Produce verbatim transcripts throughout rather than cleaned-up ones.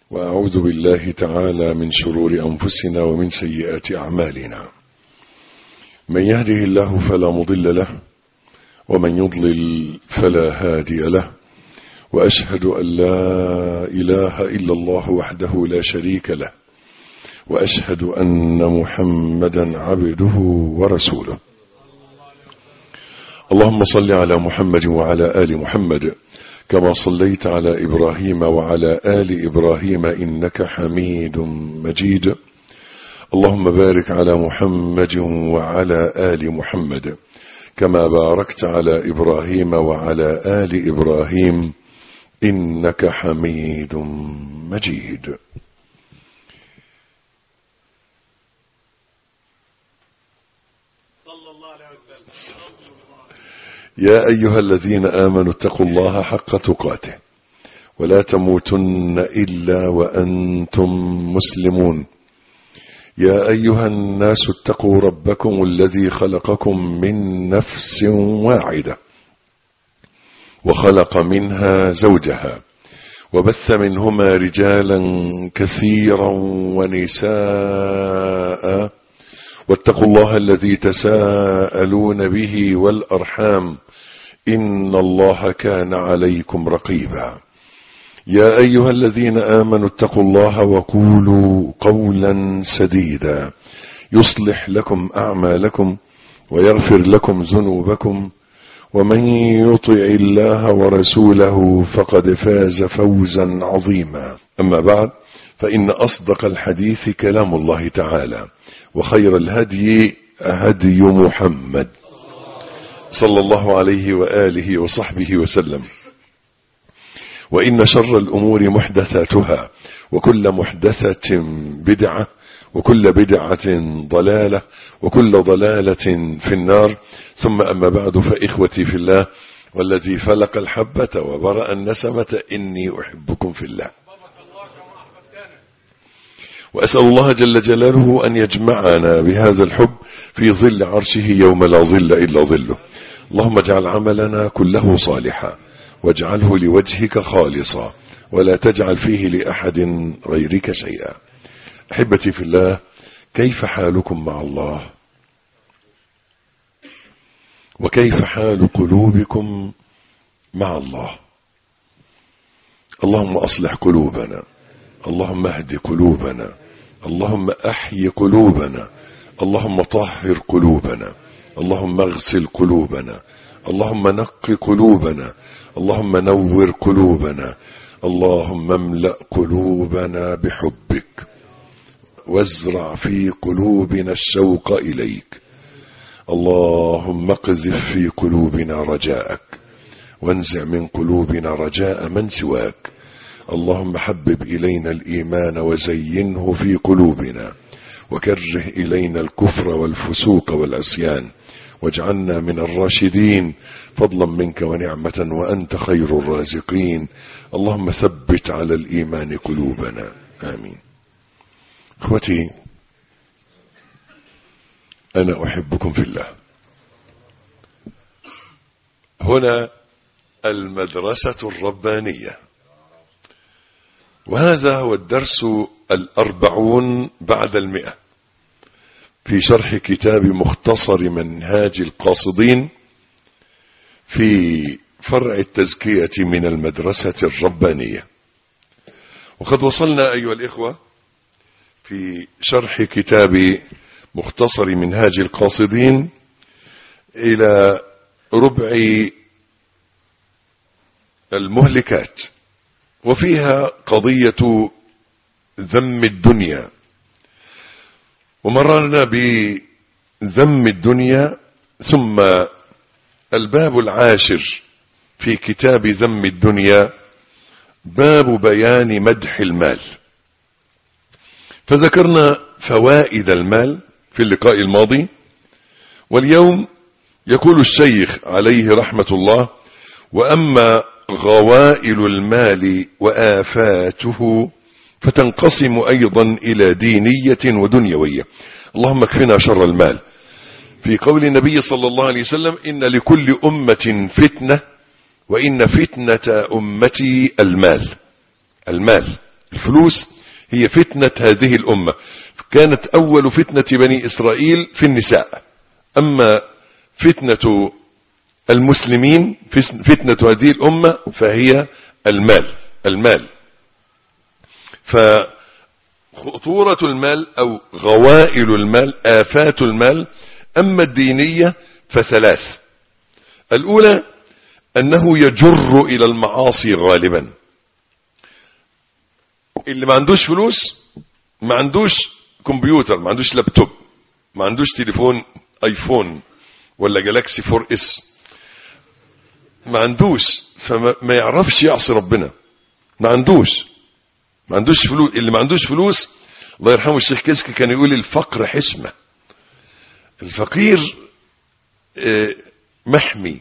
وأعوذ بالله تعالى من شرور أنفسنا ومن سيئات أعمالنا. من يهده الله فلا مضل له ومن يضلل فلا هادي له، وأشهد أن لا إله إلا الله وحده لا شريك له، وأشهد أن محمدا عبده ورسوله. اللهم صل على محمد وعلى آل محمد كما صليت على إبراهيم وعلى آل إبراهيم إنك حميد مجيد. اللهم بارك على محمد وعلى آل محمد كما باركت على إبراهيم وعلى آل إبراهيم إنك حميد مجيد. صلى الله عليه وسلم. يا أيها الذين آمنوا اتقوا الله حق تقاته ولا تموتن إلا وأنتم مسلمون. يا أيها الناس اتقوا ربكم الذي خلقكم من نفس واحدة وخلق منها زوجها وبث منهما رجالا كثيرا ونساء، واتقوا الله الذي تساءلون به والأرحام إن الله كان عليكم رقيبا. يا أيها الذين آمنوا اتقوا الله وقولوا قولا سديدا يصلح لكم أعمالكم ويغفر لكم ذنوبكم، ومن يطع الله ورسوله فقد فاز فوزا عظيما. أما بعد، فإن أصدق الحديث كلام الله تعالى، وخير الهدي هدي محمد صلى الله عليه وآله وصحبه وسلم. وإن شر الأمور محدثاتها، وكل محدثة بدعة، وكل بدعة ضلالة، وكل ضلالة في النار. ثم أما بعد، فإخوتي في الله والذي فلق الحبة وبرأ النسمة إني أحبكم في الله، وأسأل الله جل جلاله أن يجمعنا بهذا الحب في ظل عرشه يوم لا ظل إلا ظله. اللهم اجعل عملنا كله صالحا واجعله لوجهك خالصا ولا تجعل فيه لأحد غيرك شيئا. أحبتي في الله، كيف حالكم مع الله؟ وكيف حال قلوبكم مع الله؟ اللهم أصلح قلوبنا، اللهم اهد قلوبنا، اللهم أحيي قلوبنا، اللهم طهر قلوبنا، اللهم اغسل قلوبنا، اللهم نق قلوبنا، اللهم نور قلوبنا، اللهم املأ قلوبنا بحبك، وازرع في قلوبنا الشوق إليك. اللهم اقذف في قلوبنا رجاءك، وانزع من قلوبنا رجاء من سواك. اللهم حبب إلينا الإيمان وزينه في قلوبنا، وكره إلينا الكفر والفسوق والعصيان، واجعلنا من الراشدين فضلا منك ونعمة، وأنت خير الرازقين. اللهم ثبت على الإيمان قلوبنا، آمين. اخوتي، أنا أحبكم في الله. هنا المدرسة الربانية، وهذا هو الدرس الأربعون بعد المئة في شرح كتاب مختصر منهاج القاصدين في فرع التزكية من المدرسة الربانية. وقد وصلنا أيها الإخوة في شرح كتاب مختصر منهاج القاصدين إلى ربع المهلكات، وفيها قضية ذم الدنيا. ومررنا بذم الدنيا، ثم الباب العاشر في كتاب ذم الدنيا باب بيان مدح المال، فذكرنا فوائد المال في اللقاء الماضي. واليوم يقول الشيخ عليه رحمة الله: وأما غوائل المال وآفاته فتنقسم أيضا إلى دينية ودنيوية. اللهم اكفنا شر المال. في قول النبي صلى الله عليه وسلم: إن لكل أمة فتنة وإن فتنة أمتي المال. المال الفلوس هي فتنة هذه الأمة. كانت أول فتنة بني إسرائيل في النساء، أما فتنة المسلمين فتنة هذه الأمة فهي المال. المال فخطورة المال أو غوائل المال، آفات المال. أما الدينية فثلاث: الأولى أنه يجر إلى المعاصي غالبا. اللي ما عندوش فلوس ما عندوش كمبيوتر، ما عندوش لابتوب، ما عندوش تليفون ايفون ولا جالاكسي فور اس، ما عندوش، فما يعرفش يعصي ربنا. ما عندوش ما عندوش فلوس. اللي ما عندوش فلوس، الله يرحمه الشيخ كسكي كان يقول الفقر حشمة. الفقير محمي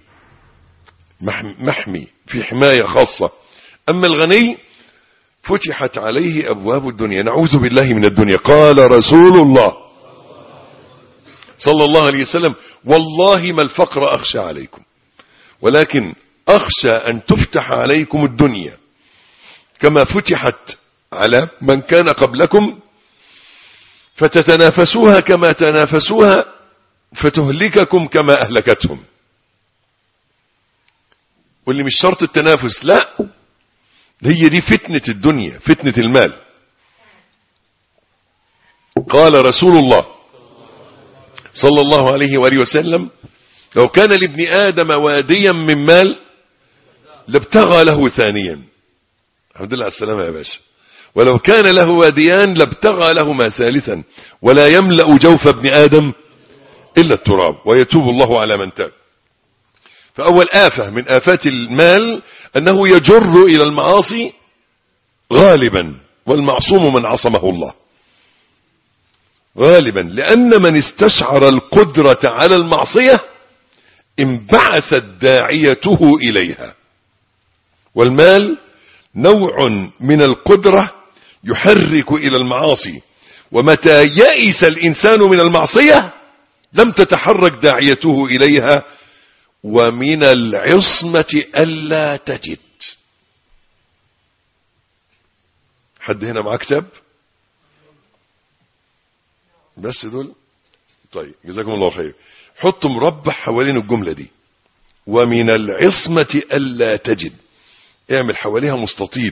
محمي في حماية خاصة. أما الغني فتحت عليه أبواب الدنيا. نعوذ بالله من الدنيا. قال رسول الله صلى الله عليه وسلم: والله ما الفقر أخشى عليكم، ولكن أخشى أن تفتح عليكم الدنيا كما فتحت على من كان قبلكم، فتتنافسوها كما تنافسوها، فتهلككم كما أهلكتهم. واللي مش شرط التنافس، لا، هي دي فتنة الدنيا، فتنة المال. قال رسول الله صلى الله عليه وآله وسلم: لو كان لابن آدم واديا من مال لابتغى له ثانيا. الحمد لله على السلامة يا باشا. ولو كان له واديان لابتغى لهما ثالثا، ولا يملأ جوف ابن آدم إلا التراب، ويتوب الله على من تاب. فأول آفة من آفات المال أنه يجر إلى المعاصي غالبا، والمعصوم من عصمه الله غالبا، لأن من استشعر القدرة على المعصية انبعثت داعيته إليها. والمال نوع من القدرة يحرك إلى المعاصي، ومتى يئس الإنسان من المعصية لم تتحرك داعيته إليها. ومن العصمة ألا تجد. حد هنا معاه كتاب؟ بس دول؟ طيب جزاكم الله خير. حطوا مربع حوالين الجملة دي: ومن العصمة ألا تجد. اعمل حواليها مستطيل،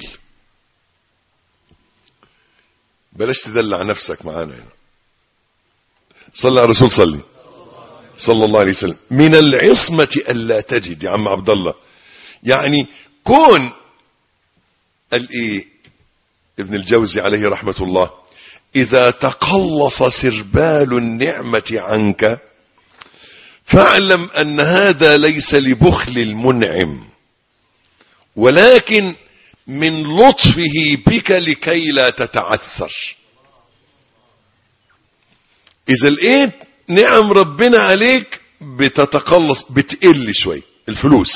بلاش تدلع نفسك معانا هنا. صلى على الرسول، صلي صلى الله عليه وسلم. من العصمة ألا تجد يا عم عبد الله، يعني كون الايه ابن الجوزي عليه رحمة الله: إذا تقلص سربال النعمة عنك فاعلم أن هذا ليس لبخل المنعم، ولكن من لطفه بك لكي لا تتعثر. إذا لقيت نعم ربنا عليك بتتقلص، بتقل شوي الفلوس،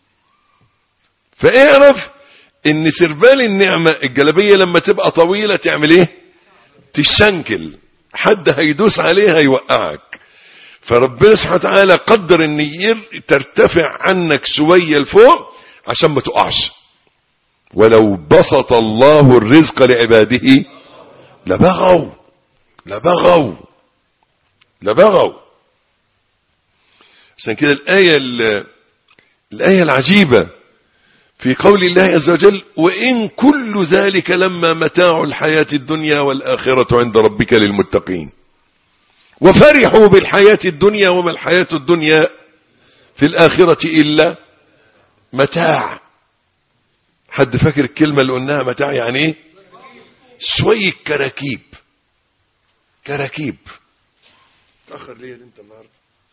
فاعرف ان سربال النعمة الجلبية لما تبقى طويلة تعمل ايه؟ تشنكل، حد هيدوس عليها يوقعك. فربنا سبحانه وتعالى قدر ان ترتفع عنك شوية لفوق عشان ما تقعش. ولو بسط الله الرزق لعباده لبغوا لبغوا لبغوا. عشان كده الآية الآية العجيبة في قول الله عز وجل: وإن كل ذلك لما متاع الحياة الدنيا والآخرة عند ربك للمتقين وفرحوا بالحياة الدنيا وما الحياة الدنيا في الآخرة إلا متاع. حد فاكر الكلمة اللي قلناها متاع يعني ايه؟ شوية كراكيب. كراكيب. تأخر ليه انت النهاردة؟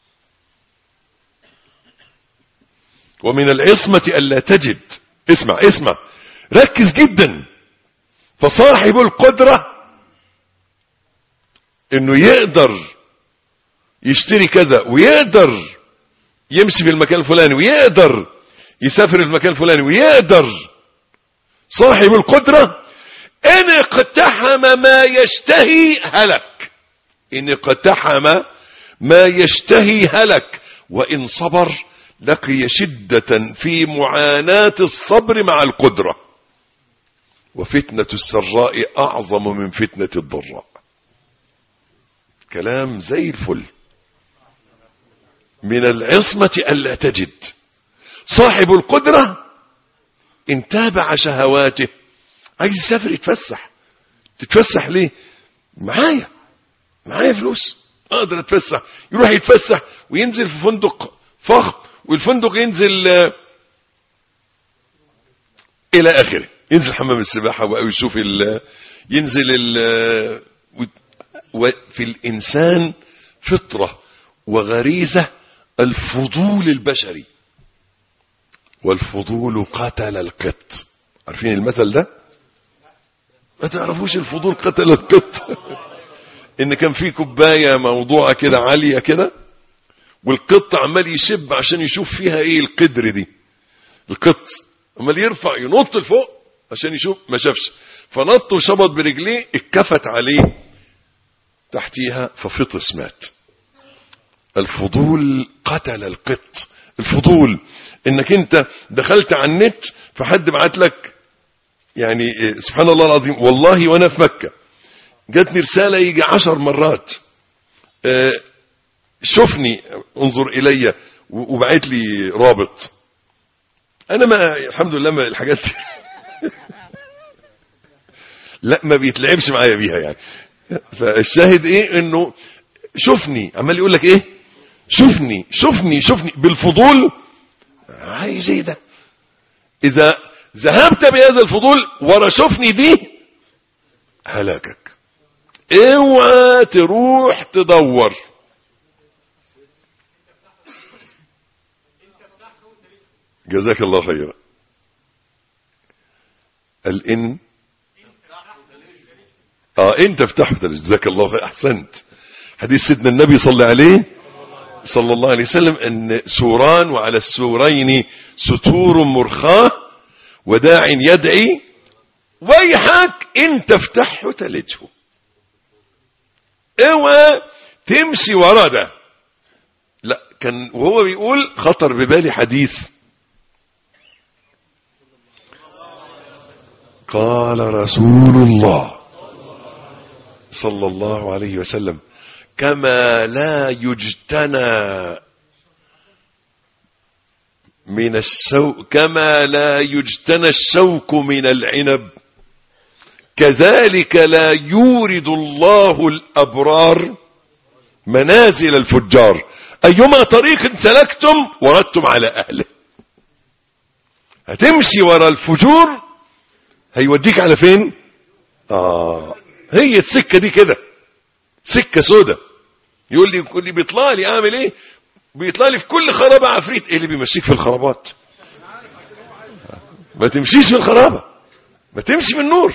ومن العصمة ألا تجد. اسمع اسمع ركز جدا. فصاحب القدرة انه يقدر يشتري كذا، ويقدر يمشي في المكان الفلاني، ويقدر يسافر المكان الفلاني، ويقدر. صاحب القدرة ان اقتحم ما يشتهي هلك. ان اقتحم ما يشتهي هلك، وان صبر لقي شدة في معاناة الصبر مع القدرة. وفتنة السراء أعظم من فتنة الضراء. كلام زي الفل. من العصمة ألا تجد. صاحب القدرة إن تابع شهواته، عايز يسافر يتفسح. تتفسح ليه؟ معايا معايا فلوس اقدر اتفسح. يروح يتفسح وينزل في فندق فخم، والفندق ينزل الى اخره، ينزل حمام السباحة ويشوف ال ينزل ال وفي الانسان فطرة وغريزة الفضول البشري، والفضول قتل القط. عارفين المثل ده؟ ما تعرفوش الفضول قتل القط؟ ان كان في كوبايه موضوعه كده عاليه كده، والقط عمال يشب عشان يشوف فيها ايه القدر دي. القط عمال يرفع ينط لفوق عشان يشوف، ما شافش، فنط وشبط برجليه، اتكفت عليه تحتيها ففطس مات. الفضول قتل القط. الفضول انك انت دخلت على النت فحد بعت لك، يعني سبحان الله العظيم، والله وانا في مكة جاتني رسالة يجي عشر مرات، شوفني انظر الي، وبعت لي رابط. انا ما الحمد لله ما الحاجات دي لا ما بيتلعبش معايا بيها يعني. فالشاهد ايه؟ انه شوفني، عمال يقول لك ايه؟ شوفني شوفني شوفني بالفضول. عايز ايه ده؟ اذا ذهبت بهذا الفضول ورا شوفني دي هلاكك. اوعى تروح تدور. جزاك الله خيرا. الان اه انت افتح جزاك الله خير، احسنت. حديث سيدنا النبي صلى عليه صلى الله عليه وسلم ان سوران وعلى السورين ستور مرخاه وداع يدعي ويحك ان تفتحه تلجه. اوعى تمشي ورا ده. لا كان وهو بيقول خطر ببالي حديث قال رسول الله صلى الله عليه وسلم كما لا يجتنى من الشوك كما لا يجتنى الشوك من العنب كذلك لا يورد الله الأبرار منازل الفجار أيما طريق سلكتم وردتم على أهله. هتمشي ورا الفجور هيوديك على فين؟ آه هي السكة دي كده سكة سودة. يقول لي يقول لي بيطلع لي اعمل ايه؟ بيطلع لي في كل خرابة عفريت. ايه اللي بيمشيك في الخرابات؟ ما تمشيش في الخرابة، ما تمشي في النور.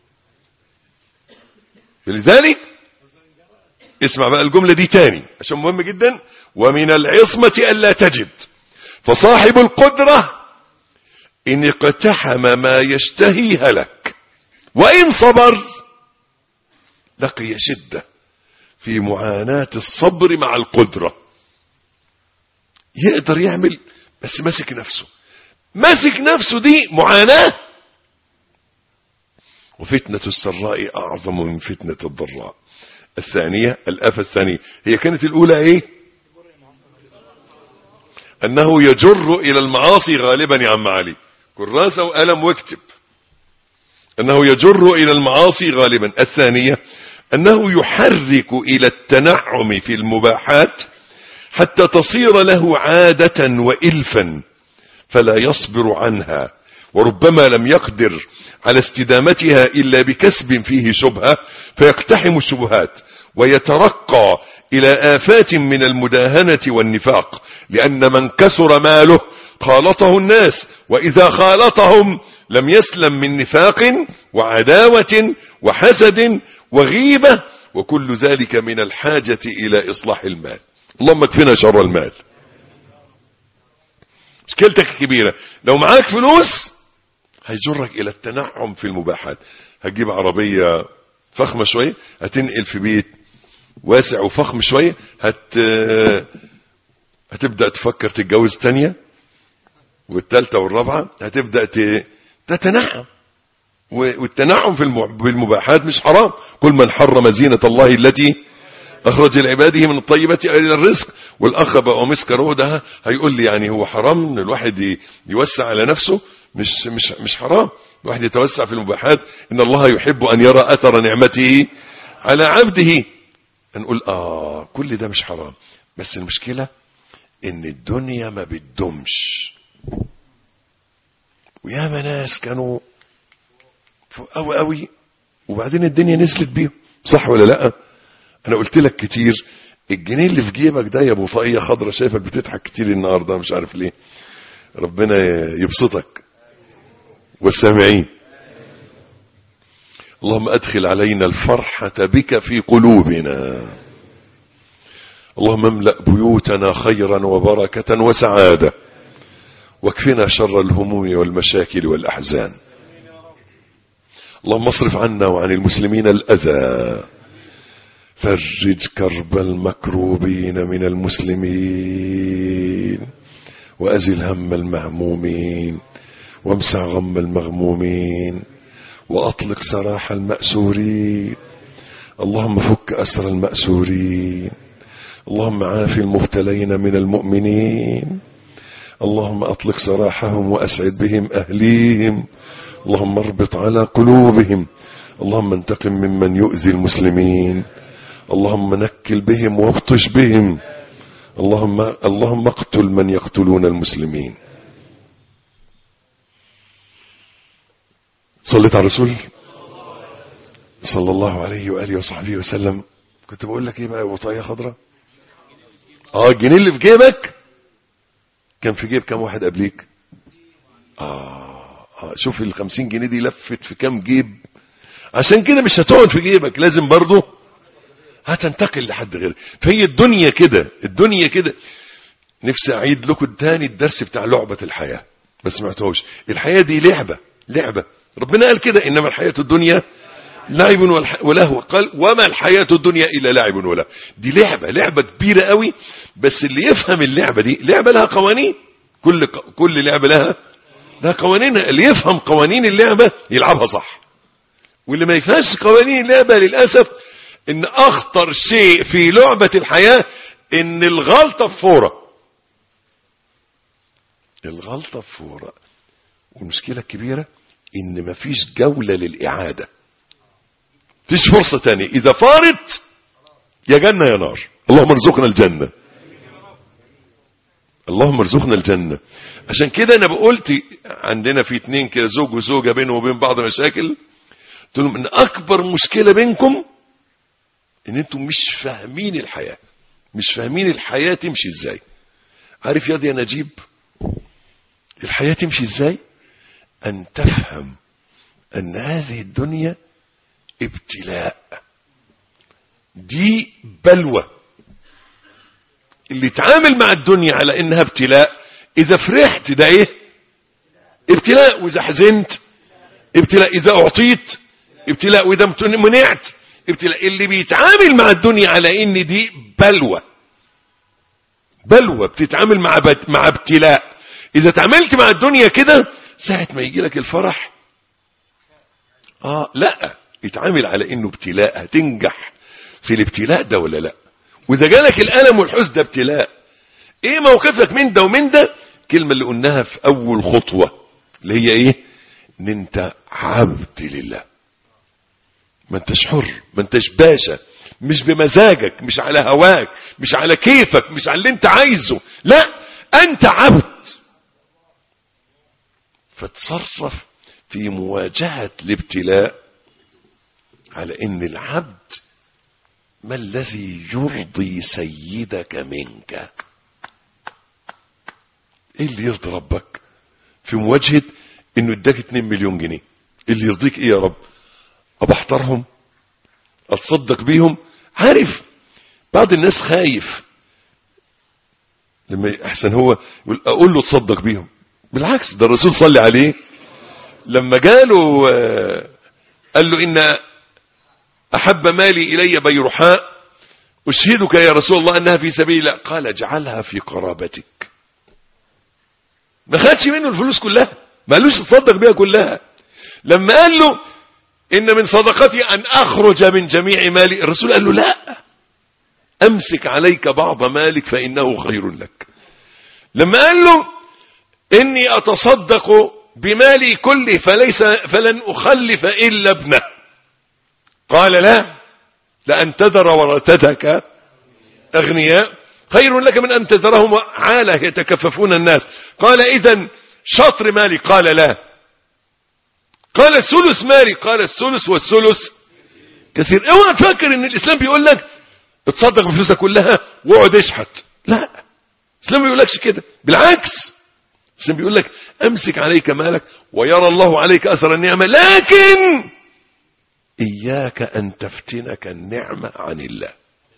لذلك اسمع بقى الجملة دي تاني عشان مهم جدا. ومن العصمة ألا تجد. فصاحب القدرة إن اقتحم ما يشتهي هلك، وإن صبر لقي شدة في معاناة الصبر مع القدرة. يقدر يعمل بس ماسك نفسه، ماسك نفسه دي معاناة. وفتنة السراء أعظم من فتنة الضراء. الثانية الآفة الثانية هي كانت الأولى إيه؟ أنه يجر إلى المعاصي غالبا يا عم علي، كراسة وقلم واكتب. أنه يجر إلى المعاصي غالبا. الثانية أنه يحرك إلى التنعم في المباحات حتى تصير له عادة وإلفا فلا يصبر عنها، وربما لم يقدر على استدامتها إلا بكسب فيه شبهة فيقتحم الشبهات ويترقى إلى آفات من المداهنة والنفاق، لأن من كسر ماله خالطه الناس، وإذا خالطهم لم يسلم من نفاق وعداوة وحسد وغيبة، وكل ذلك من الحاجة إلى إصلاح المال. اللهم اكفنا شر المال. مشكلتك الكبيرة لو معاك فلوس هيجرك إلى التنعم في المباحات. هتجيب عربية فخمة شوية، هتنقل في بيت واسع وفخم شوية، هت... هتبدأ تفكر تتجوز تانية والتالتة والرابعة، هتبدأ ت... تتنعم والتنعم في المباحات مش حرام. كل من حرم زينة الله التي اخرج لعباده من الطيبات الى الرزق. والاخ بقى مسكر ده هيقول لي يعني هو حرام ان الواحد يوسع على نفسه؟ مش مش مش حرام الواحد يتوسع في المباحات. ان الله يحب ان يرى اثر نعمته على عبده. نقول اه كل ده مش حرام، بس المشكلة ان الدنيا ما بتدومش. وياما ناس كانوا قوي قوي وبعدين الدنيا نزلت بيهم، صح ولا لا؟ انا قلت لك كتير الجنيه اللي في جيبك ده يا ابو طاقية خضرة، شايفك بتضحك كتير النهارده مش عارف ليه. ربنا يبسطك والسامعين. اللهم ادخل علينا الفرحة بك في قلوبنا. اللهم املأ بيوتنا خيرا وبركة وسعادة، واكفنا شر الهموم والمشاكل والأحزان. اللهم اصرف عنا وعن المسلمين الأذى، فرج كرب المكروبين من المسلمين، وأزل هم المهمومين، وامسح غم المغمومين، وأطلق سراح المأسورين. اللهم فك أسر المأسورين. اللهم عاف المبتلين من المؤمنين. اللهم أطلق سراحهم وأسعد بهم أهليهم. اللهم اربط على قلوبهم. اللهم انتقم ممن يؤذي المسلمين. اللهم نكل بهم وابطش بهم. اللهم اللهم اقتل من يقتلون المسلمين. صليت على الرسول صلى الله عليه وآله وصحبه وسلم. كنت بقول لك ايه بقى يا وطاية خضرة؟ اه الجنيه اللي في جيبك كان في جيب كم واحد قبليك؟ آه, اه شوف الخمسين جنيه دي لفت في كم جيب. عشان كده مش هتقعد في جيبك، لازم برضو هتنتقل لحد غيرك. فهي الدنيا كده، الدنيا كده. نفسي اعيد لكم تاني الدرس بتاع لعبة الحياة، ما سمعتوش. الحياة دي لعبة لعبة ربنا قال كده انما الحياة الدنيا لعب ولهو. قال وما الحياة الدنيا الا لعب ولهو. دي لعبة لعبة كبيرة قوي، بس اللي يفهم اللعبة دي، لعبة لها قوانين. كل كل لعبة لها لها قوانين. اللي يفهم قوانين اللعبة يلعبها صح، واللي ما يفهمش قوانين اللعبة للأسف ان اخطر شيء في لعبة الحياة ان الغلطة بفورة. الغلطة بفورة. والمشكلة الكبيرة ان مفيش جولة للإعادة، مفيش فرصة تانية. اذا فارت يا جنة يا نار. اللهم ارزقنا الجنة، اللهم ارزقنا الجنة. عشان كده انا بقولت عندنا في اتنين كده زوج وزوجة بينهم وبين بعض مشاكل، قلت لهم ان اكبر مشكلة بينكم ان انتم مش فاهمين الحياة، مش فاهمين الحياة تمشي ازاي. عارف يا دي يا نجيب الحياة تمشي ازاي؟ ان تفهم ان هذه الدنيا ابتلاء، دي بلوى. اللي تعامل مع الدنيا على انها ابتلاء، اذا فرحت ده ايه؟ ابتلاء. واذا حزنت ابتلاء. اذا اعطيت ابتلاء. واذا منعت ابتلاء. اللي بيتعامل مع الدنيا على ان دي بلوى، بلوى بتتعامل مع بت... مع ابتلاء. اذا تعاملت مع الدنيا كده ساعة ما يجي لك الفرح اه لا، يتعامل على انه ابتلاء. هتنجح في الابتلاء ده ولا لا؟ واذا جالك الالم والحزن ده ابتلاء. ايه موقفك من ده ومن ده؟ كلمة اللي قلناها في اول خطوة اللي هي ايه؟ ان انت عبد لله، ما انتش حر، ما انتش باشا، مش بمزاجك، مش على هواك، مش على كيفك، مش على اللي انت عايزه. لا، انت عبد. فتصرف في مواجهة الابتلاء على ان العبد ما الذي يرضي سيدك منك. ايه اللي يرضي ربك في مواجهة انه اداك اتنين مليون جنيه؟ اللي يرضيك ايه يا رب؟ ابحترهم، اتصدق بيهم. عارف بعض الناس خايف لما احسن هو يقول اقول له تصدق بيهم. بالعكس، ده الرسول صلى عليه لما جاله قال له ان احب مالي الي بيرحاء اشهدك يا رسول الله انها في سبيل الله. قال اجعلها في قرابتك. ما خدش منه الفلوس كلها، ما قالوش تصدق بيها كلها، لما قال له إن من صدقتي أن أخرج من جميع مالي، الرسول قال له لا، أمسك عليك بعض مالك فإنه خير لك. لما قال له إني أتصدق بمالي كله فليس فلن أخلف إلا ابنه، قال لا، لأن تذر ورثتك أغنياء خير لك من أن تذرهم عالة يتكففون الناس. قال إذن شطر مالي، قال لا. قال الثلث مالي، قال الثلث والثلث كثير. اوعى تفكر ان الاسلام بيقول لك اتصدق بفلوسك كلها واقعد اشحت، لا، الاسلام ما بيقولكش كده، بالعكس الاسلام بيقول لك امسك عليك مالك ويرى الله عليك اثر النعمه، لكن اياك ان تفتنك النعمه عن الله،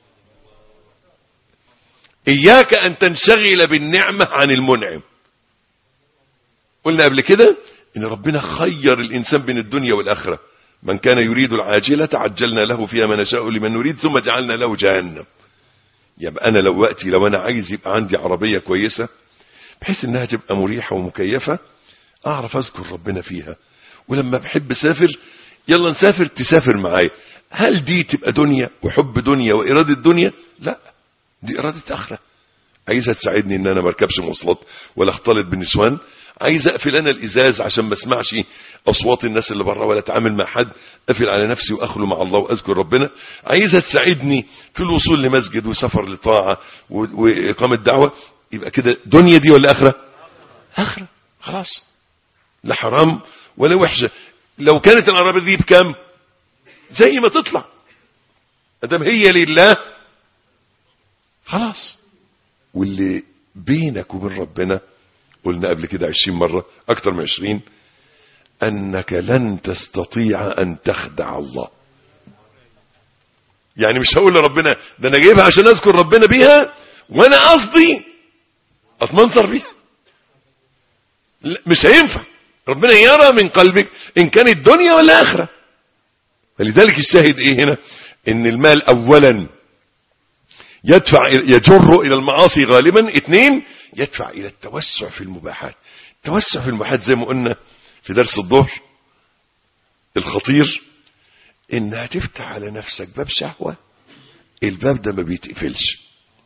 اياك ان تنشغل بالنعمه عن المنعم. قلنا قبل كده ان ربنا خير الانسان بين الدنيا والاخره، من كان يريد العاجله عجلنا له فيها ما نشاء لمن نريد ثم جعلنا له جهنم. يبقى انا لو وقتي لو انا عايز يبقى عندي عربيه كويسه بحيث انها تبقى مريحه ومكيفه، اعرف اذكر ربنا فيها، ولما بحب اسافر يلا نسافر تسافر معايا. هل دي تبقى دنيا وحب دنيا واراده دنيا؟ لا، دي اراده اخره. عايزها تساعدني ان انا ما اركبش مواصلات ولا اختلط بالنسوان، عايز اقفل انا الازاز عشان ما اسمعش اصوات الناس اللي بره ولا اتعامل مع حد، اقفل على نفسي واخلو مع الله واذكر ربنا. عايزها تساعدني في الوصول لمسجد وسفر لطاعه واقامه دعوه. يبقى كده دنيا دي ولا اخره؟ اخره. خلاص، لا حرام ولا وحشه. لو كانت العربيه دي بكام زي ما تطلع، ادام هي لله خلاص. واللي بينك وبين ربنا قلنا قبل كده عشرين مرة، اكتر من عشرين، انك لن تستطيع ان تخدع الله. يعني مش هقول لربنا ده انا جايبها عشان اذكر ربنا بيها وانا قصدي اتمنظر بيها، مش هينفع. ربنا يرى من قلبك ان كانت دنيا ولا اخره. فلذلك الشاهد ايه هنا؟ ان المال اولا يدفع يجر الى المعاصي غالبا، اثنين يدفع الى التوسع في المباحات. التوسع في المباحات زي ما قلنا في درس الظهر الخطير، انها تفتح على نفسك باب شهوة، الباب ده ما بيتقفلش،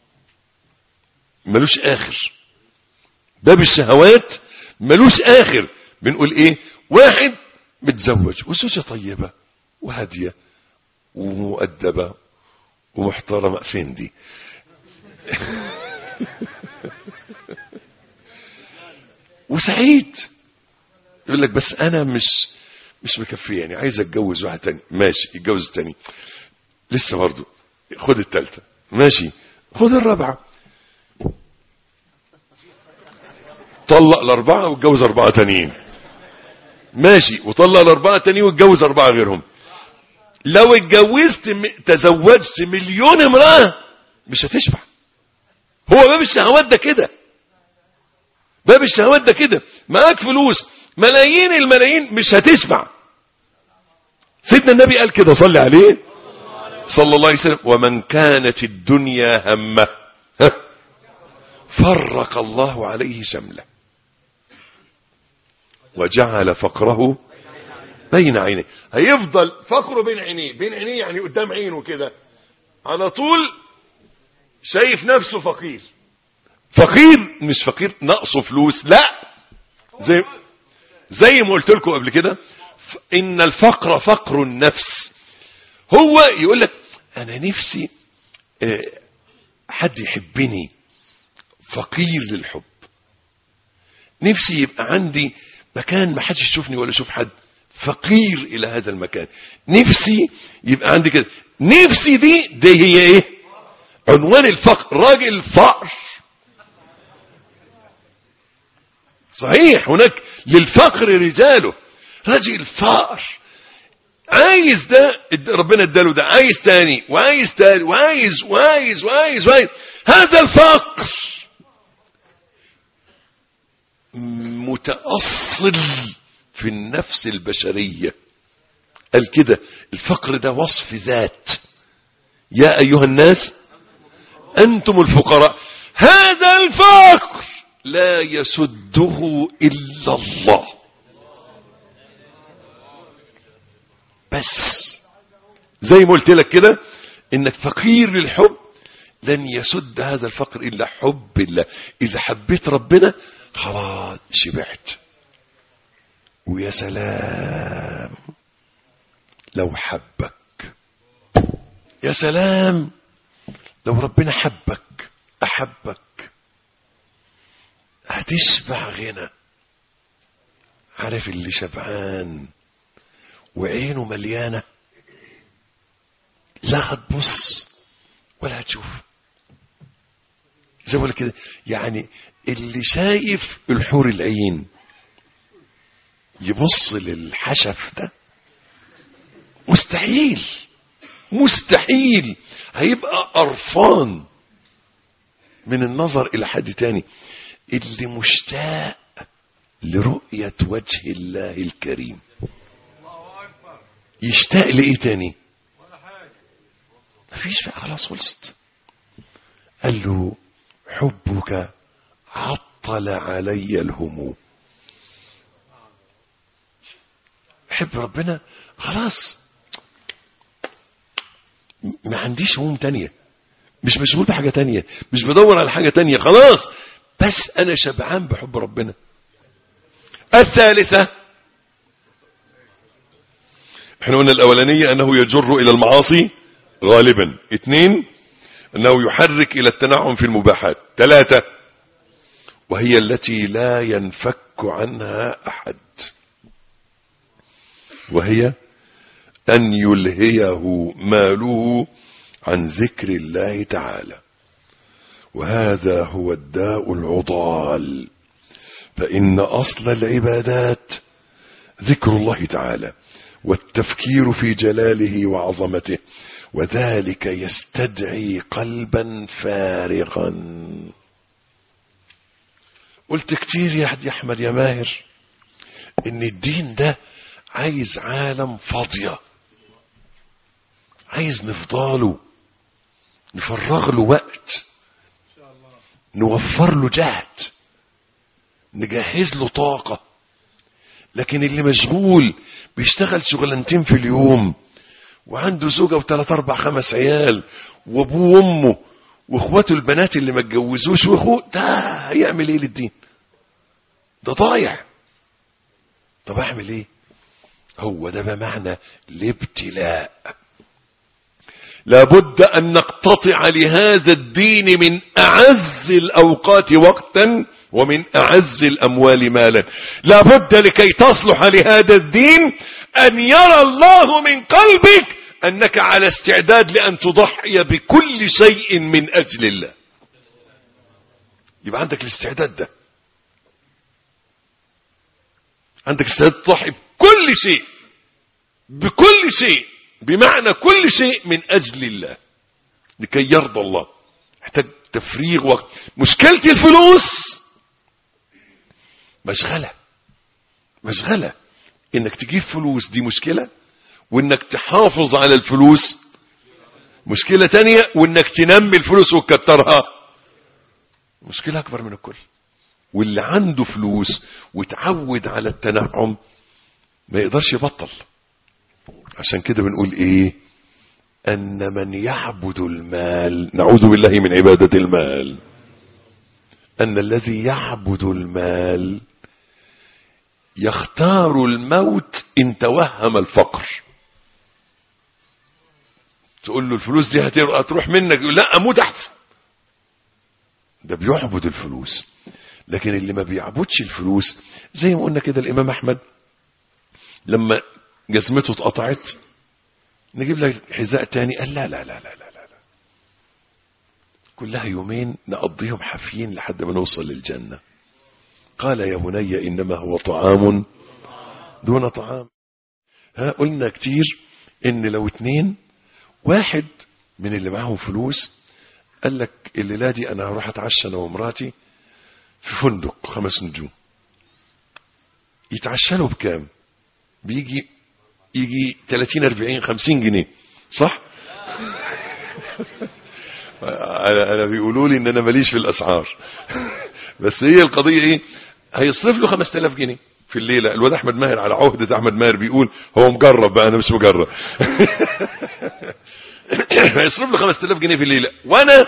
ملوش اخر. باب الشهوات ملوش اخر. بنقول ايه؟ واحد متزوج وزوجة طيبة وهادية ومؤدبة ومحترمة، فين دي؟ وسعيد، يقول لك بس انا مش مش مكفيه، يعني عايز اتجوز واحد تاني. ماشي، اتجوز التاني، لسه برضه خد التالتة، ماشي خد الرابعة، طلق الاربعة واتجوز اربعة تانيين، ماشي، وطلق الاربعة تانيين واتجوز اربعة غيرهم. لو اتجوزت م... تزوجت مليون امرأة مش هتشبع. هو باب الشهوات ده كده، باب الشهوات ده كده. معاك فلوس ملايين الملايين مش هتشبع. سيدنا النبي قال كده، صلي عليه صلى الله عليه وسلم: ومن كانت الدنيا همه فرق الله عليه شمله وجعل فقره بين عينيه. هيفضل فقره بين عينيه، بين عينيه يعني قدام عينه كده على طول، شايف نفسه فقير. فقير مش فقير نقصه فلوس، لا، زي زي ما قلت لكم قبل كده، ان الفقر فقر النفس. هو يقول لك انا نفسي حد يحبني، فقير للحب. نفسي يبقى عندي مكان ما حدش يشوفني ولا يشوف حد، فقير الى هذا المكان. نفسي يبقى عندي كده. نفسي دي دي هي ايه؟ عنوان الفقر. راجل فقر صحيح، هناك للفقر رجاله. راجل فقر عايز ده، ربنا اداله ده، عايز تاني وعايز تاني وعايز وعايز وعايز وعايز. هذا الفقر متأصل في النفس البشرية. قال كده الفقر ده وصف ذات. يا أيها الناس أنتم الفقراء. هذا الفقر لا يسده إلا الله. بس زي ما قلت لك كده انك فقير للحب، لن يسد هذا الفقر الا حب الله. اذا حبيت ربنا خلاص شبعت. ويا سلام لو حبك، يا سلام لو ربنا حبك احبك، هتشبع غنى. عارف اللي شبعان وعينه مليانة لا هتبص ولا هتشوف. زي ما كده يعني اللي شايف الحور العين يبص للحشف ده مستحيل مستحيل، هيبقى قرفان من النظر الى حد تاني. اللي مشتاق لرؤية وجه الله الكريم يشتاق لإيه تاني؟ مفيش بقى، خلاص خلصت. قال له حبك عطل علي الهموم. حب ربنا خلاص ما عنديش هموم تانية، مش مشغول بحاجة تانية، مش بدور على حاجة تانية، خلاص بس انا شبعان بحب ربنا. الثالثة احنا قلنا الاولانية انه يجر الى المعاصي غالبا، اثنين انه يحرك الى التنعم في المباحات، ثلاثة وهي التي لا ينفك عنها احد، وهي ان يلهيه ماله عن ذكر الله تعالى. وهذا هو الداء العضال، فإن أصل العبادات ذكر الله تعالى والتفكير في جلاله وعظمته، وذلك يستدعي قلبا فارغا. قلت كتير يا حد يا أحمد يا ماهر إن الدين ده عايز عالم فاضية، عايز نفضاله، نفرغ له وقت، نوفر له جهد، نجهز له طاقة. لكن اللي مشغول بيشتغل شغلانتين في اليوم وعنده زوجة وثلاث اربع خمس عيال وابوه وامه واخواته البنات اللي ما اتجوزوش واخوه، ده هيعمل ايه للدين؟ ده ضايع. طب اعمل ايه؟ هو ده بمعنى الابتلاء. لابد ان نقتطع لهذا الدين من اعز الاوقات وقتا ومن اعز الاموال مالا. لابد لكي تصلح لهذا الدين ان يرى الله من قلبك انك على استعداد لان تضحي بكل شيء من اجل الله. يبقى عندك الاستعداد ده، عندك استعداد تضحي بكل شيء، بكل شيء، بمعنى كل شيء من اجل الله لكي يرضى الله. محتاج تفريغ وقت. مشكلة الفلوس مشغلة مشغلة انك تجيب فلوس دي مشكلة، وانك تحافظ على الفلوس مشكلة تانية، وانك تنمي الفلوس وتكترها مشكلة اكبر من الكل. واللي عنده فلوس وتعود على التنعم ما يقدرش يبطل. عشان كده بنقول ايه؟ ان من يعبد المال، نعوذ بالله من عبادة المال، ان الذي يعبد المال يختار الموت ان توهم الفقر. تقول له الفلوس دي هتروح منك، يقول لا اموت احسن. ده بيعبد الفلوس. لكن اللي ما بيعبدش الفلوس زي ما قلنا كده الامام احمد لما جزمته اتقطعت نجيب لك حذاء تاني، قال لا لا لا لا لا لا كلها يومين نقضيهم حافيين لحد ما نوصل للجنة. قال يا بني انما هو طعام دون طعام. ها قلنا كتير ان لو اتنين، واحد من اللي معاهم فلوس قال لك الليلة دي انا هروح اتعشى انا ومراتي في فندق خمس نجوم، يتعشى له بكام؟ بيجي يجي ثلاثين اربعين خمسين جنيه، صح؟ انا انا بيقولوا لي ان انا ماليش في الاسعار بس هي القضيه ايه؟ هيصرف له خمسة آلاف جنيه في الليلة. الواد احمد ماهر على عهدة احمد ماهر بيقول هو مجرب بقى، انا مش مجرب. هيصرف له خمسة آلاف جنيه في الليلة وانا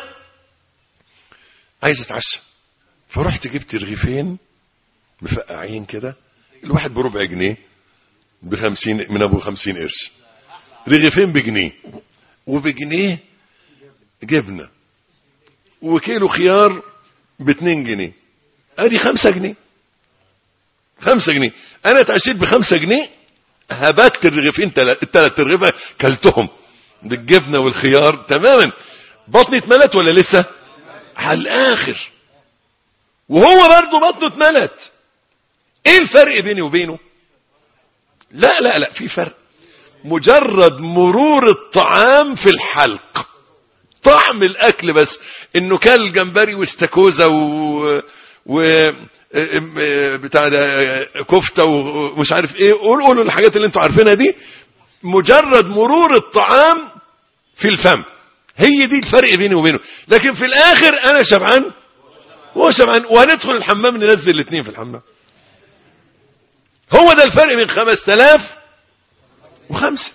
عايز اتعشى، فرحت جبت رغيفين مفقعين كده، الواحد بربع جنيه، بخمسين من ابو خمسين قرش، رغيفين بجنيه، وبجنيه جبنة، وكيلو خيار باتنين جنيه، ادي خمسة جنيه. خمسة جنيه انا اتعشيت بخمسة جنيه، هبكت الرغيفين، التلات رغيفة كلتهم بالجبنة والخيار تماما. بطني اتملت ولا لسه؟ على الاخر. وهو برضه بطنه اتملت. ايه الفرق بيني وبينه؟ لا لا لا في فرق، مجرد مرور الطعام في الحلق، طعم الاكل بس، انه كل جمبري واستاكوزا و و بتاع ده كفته ومش عارف ايه، قولوا قولوا الحاجات اللي انتوا عارفينها دي، مجرد مرور الطعام في الفم، هي دي الفرق بيني وبينه. لكن في الاخر انا شبعان وهو شبعان، وهندخل الحمام ننزل الاثنين في الحمام. هو ده الفرق بين خمسة آلاف وخمسة،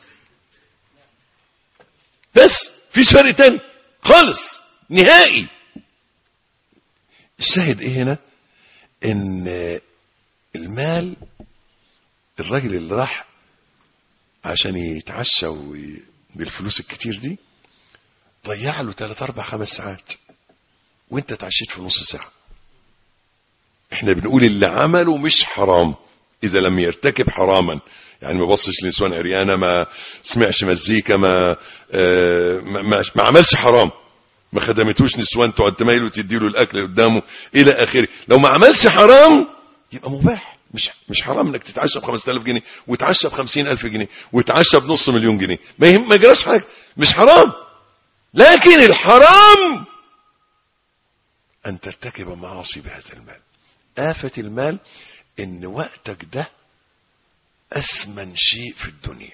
بس فيش فرق تاني خالص نهائي. الشاهد ايه هنا؟ ان المال، الراجل اللي راح عشان يتعشى بالفلوس الكتير دي ضيع له ثلاث اربع خمس ساعات، وانت اتعشيت في نص ساعة. احنا بنقول اللي عمله مش حرام اذا لم يرتكب حراما، يعني ما بصش لنسوان عريانة، ما سمعش مزيكا، ما, آه ما, ما, ما عملش حرام، ما خدمتوش نسوان تقعد تميله وتديله الاكل قدامه الى اخره. لو ما عملش حرام يبقى مباح، مش مش حرام انك تتعشى ب خمسة آلاف جنيه وتعشى ب خمسين ألف جنيه وتعشى بنص مليون جنيه، ما يهم، ما يجراش حاجه، مش حرام. لكن الحرام ان ترتكب معاصي بهذا المال. آفة المال ان وقتك ده اثمن شيء في الدنيا.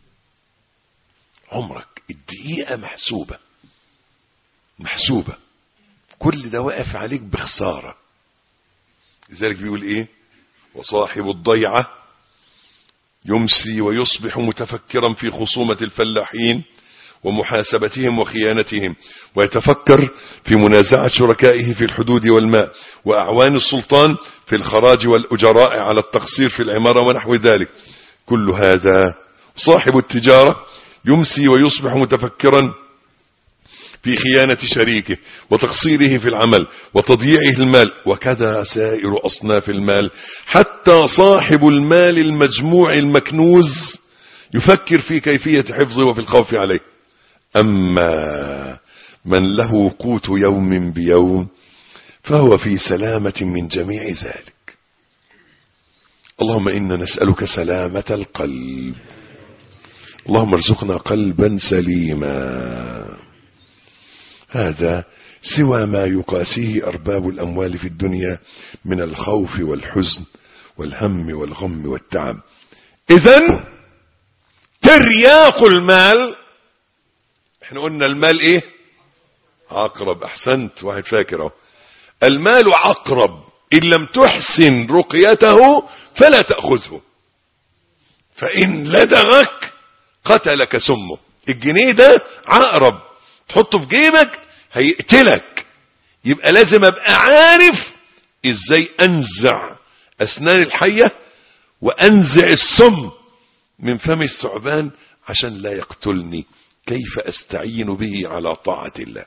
عمرك الدقيقة محسوبة محسوبة، كل ده واقف عليك بخسارة. لذلك بيقول ايه؟ وصاحب الضيعة يمسي ويصبح متفكرا في خصومة الفلاحين ومحاسبتهم وخيانتهم، ويتفكر في منازعة شركائه في الحدود والماء، وأعوان السلطان في الخراج والأجراء على التقصير في العمارة ونحو ذلك. كل هذا. صاحب التجارة يمسي ويصبح متفكرا في خيانة شريكه وتقصيره في العمل وتضييعه المال، وكذا سائر أصناف المال، حتى صاحب المال المجموع المكنوز يفكر في كيفية حفظه وفي الخوف عليه. أما من له قوت يوم بيوم فهو في سلامة من جميع ذلك. اللهم إنا نسألك سلامة القلب، اللهم ارزقنا قلبا سليما. هذا سوى ما يقاسيه أرباب الأموال في الدنيا من الخوف والحزن والهم والغم والتعب. إذن ترياق المال، احنا قلنا المال ايه؟ عقرب. احسنت، واحد فاكره. المال عقرب، ان لم تحسن رقيته فلا تأخذه، فإن لدغك قتلك سمه. الجنيه ده عقرب، تحطه في جيبك هيقتلك، يبقى لازم ابقى عارف ازاي انزع اسنان الحية وانزع السم من فم الثعبان عشان لا يقتلني. كيف استعين به على طاعة الله؟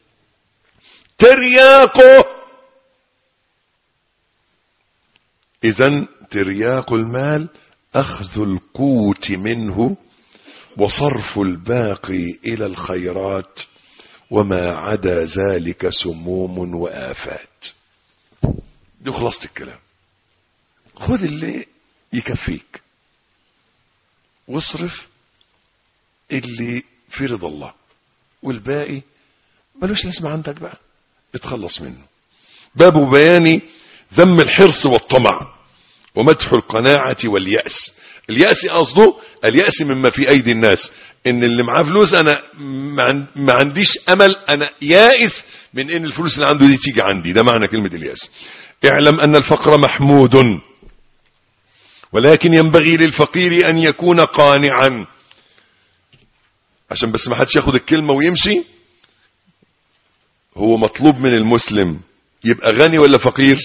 ترياقه. اذن ترياق المال اخذ القوت منه وصرف الباقي الى الخيرات، وما عدا ذلك سموم وآفات. دي خلاصة الكلام. خذ اللي يكفيك واصرف اللي في رضا الله، والباقي ملوش لازمة عندك بقى، اتخلص منه. باب بيان ذم الحرص والطمع ومدح القناعة واليأس. اليأس قصده اليأس مما في أيدي الناس، ان اللي معاه فلوس انا ما عنديش امل، انا يائس من ان الفلوس اللي عنده دي تيجي عندي. ده معنى كلمة اليأس. اعلم ان الفقر محمود ولكن ينبغي للفقير أن يكون قانعا. عشان بس ما حدش ياخد الكلمة ويمشي، هو مطلوب من المسلم يبقى غني ولا فقير؟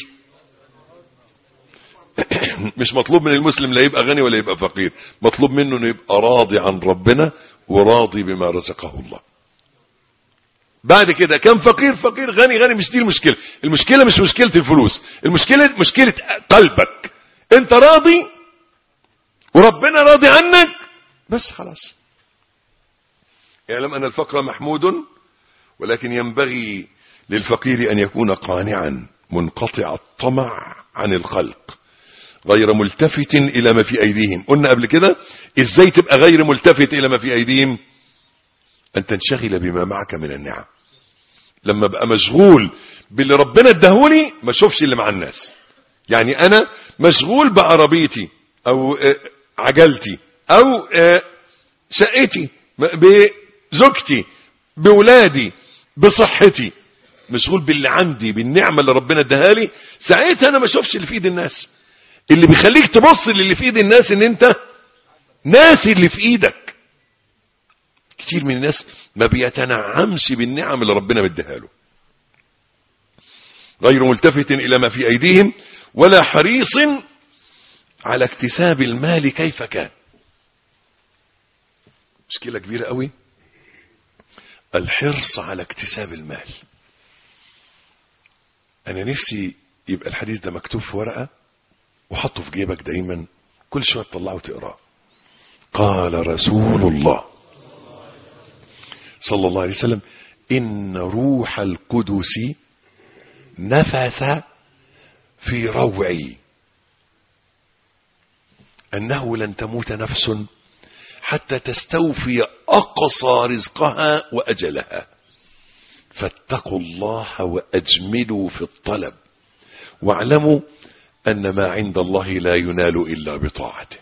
مش مطلوب من المسلم لا يبقى غني ولا يبقى فقير، مطلوب منه انه يبقى راضي عن ربنا وراضي بما رزقه الله. بعد كده كم فقير فقير غني غني، مش دي المشكلة. المشكلة مش مشكلة الفلوس، المشكلة مشكلة قلبك. انت راضي وربنا راضي عنك بس خلاص. اعلم ان الفقر محمود، ولكن ينبغي للفقير ان يكون قانعا منقطع الطمع عن الخلق غير ملتفت الى ما في ايديهم. قلنا قبل كده ازاي تبقى غير ملتفت الى ما في ايديهم؟ ان تنشغل بما معك من النعم. لما بقى مشغول باللي ربنا اداهولي ما اشوفش اللي مع الناس. يعني انا مشغول بعربيتي او عجلتي او شقتي بزوجتي بولادي بصحتي، مشغول باللي عندي بالنعمة اللي ربنا اداها لي، ساعتها انا ما اشوفش اللي في ايد الناس. اللي بيخليك تبص للي في ايد الناس ان انت ناسي اللي في ايدك. كتير من الناس ما بيتنعمش بالنعم اللي ربنا مديها له. غير ملتفت الى ما في ايديهم ولا حريص على اكتساب المال كيف كان. مشكلة كبيرة قوي الحرص على اكتساب المال. انا نفسي يبقى الحديث ده مكتوب في ورقة وحطه في جيبك دايما، كل شوية تطلعه وتقراه. قال رسول الله صلى الله عليه وسلم: إن روح القدس نفث في روعي أنه لن تموت نفس حتى تستوفي أقصى رزقها وأجلها، فاتقوا الله وأجملوا في الطلب واعلموا أن ما عند الله لا ينال إلا بطاعته.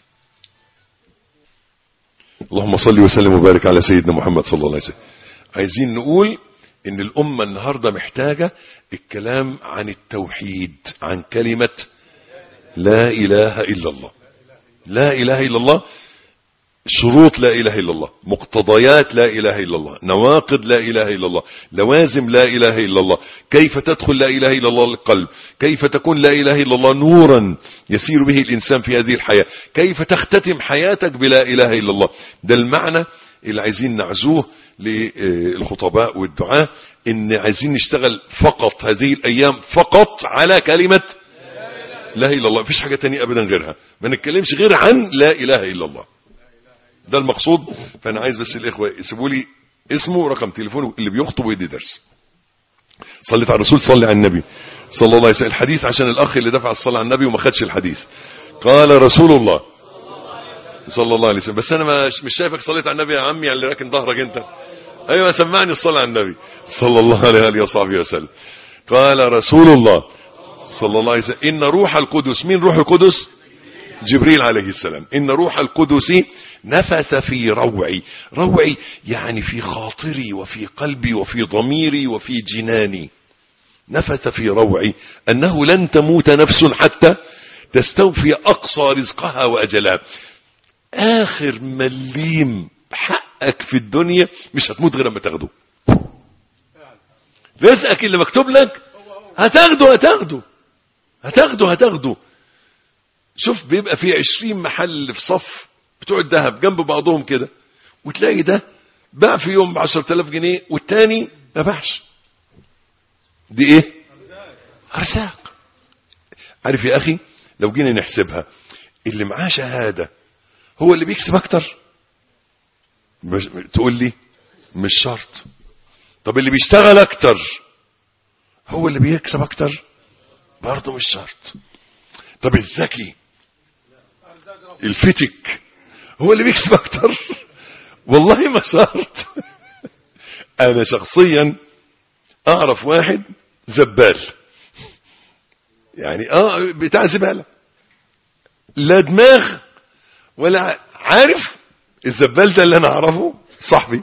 اللهم صل وسلم وبارك على سيدنا محمد صلى الله عليه وسلم. عايزين نقول ان الامة النهاردة محتاجة الكلام عن التوحيد، عن كلمة لا اله الا الله. لا اله الا الله، شروط لا اله الا الله، مقتضيات لا اله الا الله، نواقض لا اله الا الله، لوازم لا اله الا الله، كيف تدخل لا اله الا الله للقلب، كيف تكون لا اله الا الله نورا يسير به الانسان في هذه الحياة، كيف تختتم حياتك بلا اله الا الله. ده المعنى اللي عايزين نعزوه للخطباء والدعاء، ان عايزين نشتغل فقط هذه الايام فقط على كلمة لا اله الا الله، مفيش حاجة تانية ابدا غيرها، ما نتكلمش غير عن لا اله الا الله. ده المقصود. فانا عايز بس الاخوة يسيبوا لي اسمه ورقم تليفونه اللي بيخطب ويدي درس. صليت على الرسول، صلي على النبي صلى الله عليه وسلم. الحديث عشان الاخ اللي دفع الصلاة على النبي وما خدش الحديث. قال رسول الله صلى الله عليه وسلم. بس انا مش شايفك صليت على النبي يا عمي اللي راكن ظهرك انت. ايوه سمعني الصلاة على النبي صلى الله عليه وآله وصحبه وسلم. قال رسول الله صلى الله عليه وسلم: ان روح القدس. مين روح القدس؟ جبريل عليه السلام. ان روح القدس نفث في روعي. روعي يعني في خاطري وفي قلبي وفي ضميري وفي جناني. نفث في روعي انه لن تموت نفس حتى تستوفي اقصى رزقها واجلها. اخر مليم حقك في الدنيا مش هتموت غير لما تاخده. رزقك اللي مكتوب لك هتاخده هتاخده هتاخده هتاخده. شوف بيبقى في عشرين محل في صف بتوع الذهب جنب بعضهم كده، وتلاقي ده باع في يوم بعشرة آلاف جنيه والتاني ما باعش. دي ايه؟ ارزاق. عارف يا اخي لو جينا نحسبها، اللي معاه شهادة هو اللي بيكسب اكتر؟ مش تقول لي مش شرط. طب اللي بيشتغل اكتر هو اللي بيكسب اكتر؟ برضه مش شرط. طب الذكي الفتك هو اللي بيكسب اكتر؟ والله ما شرط. انا شخصيا اعرف واحد زبال، يعني اه بتاع زبالة، لا دماغ ولا عارف. الزبال ده اللي انا اعرفه صاحبي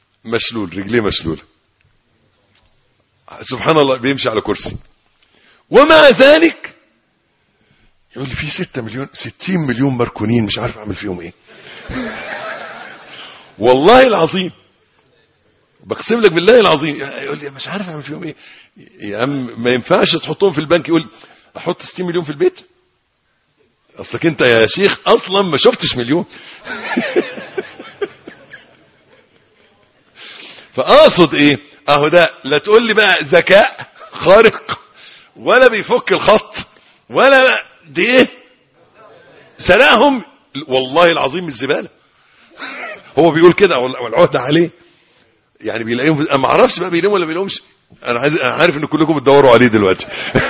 مشلول، رجليه مشلولة، سبحان الله، بيمشي على كرسي ومع ذلك يقول لي في ستة مليون ستين مليون مركونين مش عارف اعمل فيهم ايه. والله العظيم بقسم لك بالله العظيم. يقول لي مش عارف اعمل فيهم ايه. يا عم ما ينفعش تحطهم في البنك. يقول احط ستين مليون في البيت؟ اصلك انت يا شيخ اصلا ما شفتش مليون. فاقصد ايه اهو ده. لا تقول لي بقى ذكاء خارق ولا بيفك الخط ولا دي ايه سرقهم. والله العظيم الزبالة. هو بيقول كده والعهد عليه يعني بيلاقيهم. انا ما اعرفش بقى بيلاقيهم ولا بيلاقيهمش. انا عايز انا عارف ان كلكم بتدوروا عليه دلوقتي.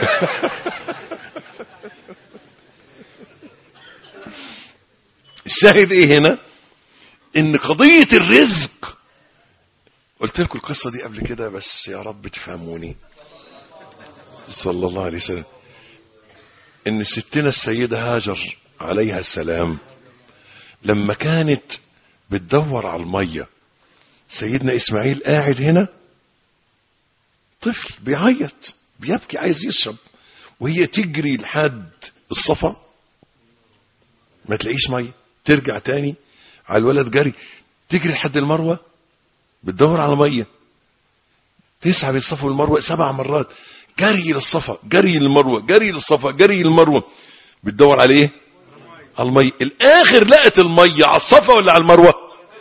الشاهد ايه هنا ان قضية الرزق قلت لكم القصة دي قبل كده بس يا رب تفهموني صلى الله عليه وسلم. ان ستنا السيدة هاجر عليها السلام لما كانت بتدور على المية سيدنا اسماعيل قاعد هنا طفل بيعيط بيبكي عايز يشرب وهي تجري لحد الصفا ما تلاقيش مية ترجع تاني على الولد جري تجري لحد المروة بتدور على مية تسعى بين الصفا والمروة سبع مرات جري للصفا جري للمروة جري للصفا جري للمروة بتدور على ايه على المية. الاخر لقت المية على الصفا ولا على المروة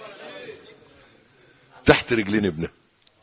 تحت رجلين ابنها.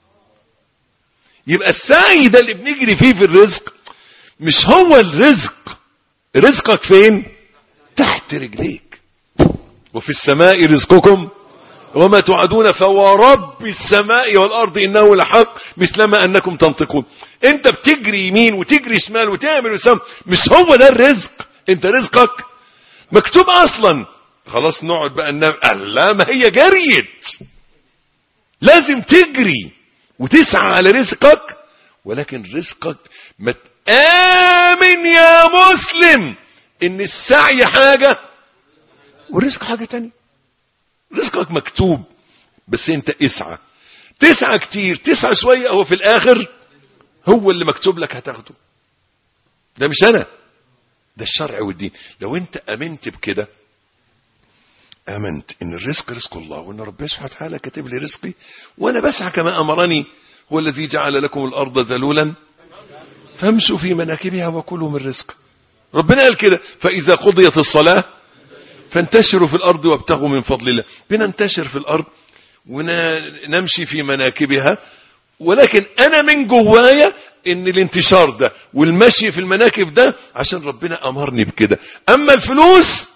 يبقى السعي ده اللي بنجري فيه في الرزق مش هو الرزق. رزقك فين تحت رجليك. وفي السماء رزقكم وما توعدون فورب السماء والارض انه لحق مثلما انكم تنطقون. انت بتجري يمين وتجري شمال وتعمل وسام مش هو ده الرزق. انت رزقك مكتوب اصلا. خلاص نقعد بقى ننام. لا ما هي جريت لازم تجري وتسعى على رزقك ولكن رزقك ما تآمن يا مسلم ان السعي حاجة والرزق حاجة تانية. رزقك مكتوب بس انت اسعى تسعى كتير تسعى شوية هو في الاخر هو اللي مكتوب لك هتاخده. ده مش انا ده الشرع والدين. لو انت امنت بكده امنت ان الرزق رزق الله وان ربنا سبحانه وتعالى كاتب لي رزقي وانا بسعى كما امرني. هو الذي جعل لكم الارض ذلولا فامشوا في مناكبها وكلوا من رزقه. ربنا قال كده فاذا قضيت الصلاة فانتشروا في الارض وابتغوا من فضل الله. بننتشر في الارض ونمشي في مناكبها ولكن انا من جوايا ان الانتشار ده والمشي في المناكب ده عشان ربنا امرني بكده. اما الفلوس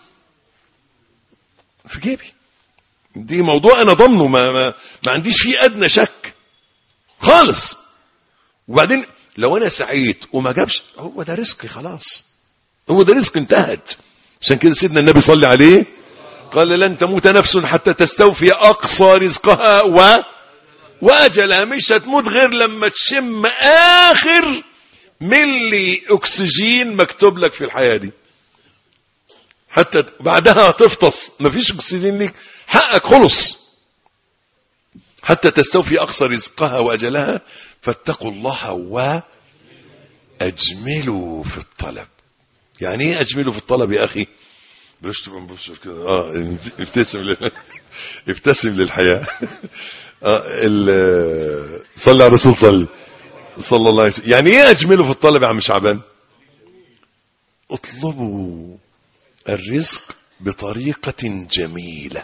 في جيبي دي موضوع انا ضمنه ما, ما, ما عنديش فيه ادنى شك خالص. وبعدين لو انا سعيت وما جابش هو ده رزقي خلاص. هو ده رزق انتهت. عشان كده سيدنا النبي صلى عليه قال لن تموت نفس حتى تستوفي اقصى رزقها و واجلها. مش هتموت غير لما تشم اخر ملي اكسجين مكتوب لك في الحياة دي. حتى بعدها هتفطس مفيش اكسجين ليك حقك خلص. حتى تستوفي اقصى رزقها واجلها فاتقوا الله واجملوا في الطلب. يعني ايه اجملوا في الطلب يا اخي؟ بلاش تبقى مبصر كده اه ابتسم لل... ابتسم للحياة. اه ال... صلى على الرسول صلى صلى الله عليه وسلم. يعني ايه اجملوا في الطلب يا عم شعبان؟ اطلبوا الرزق بطريقة جميلة.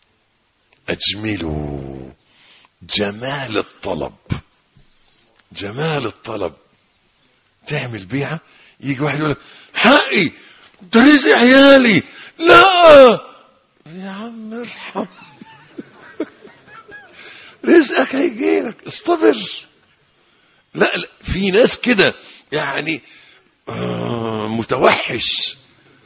اجملوا جمال الطلب. جمال الطلب تعمل بيعة يجي واحد يقول لك حقي ده رزق عيالي. لا يا عم ارحم. رزقك هيجيلك اصطبر. لا, لا في ناس كده يعني آه متوحش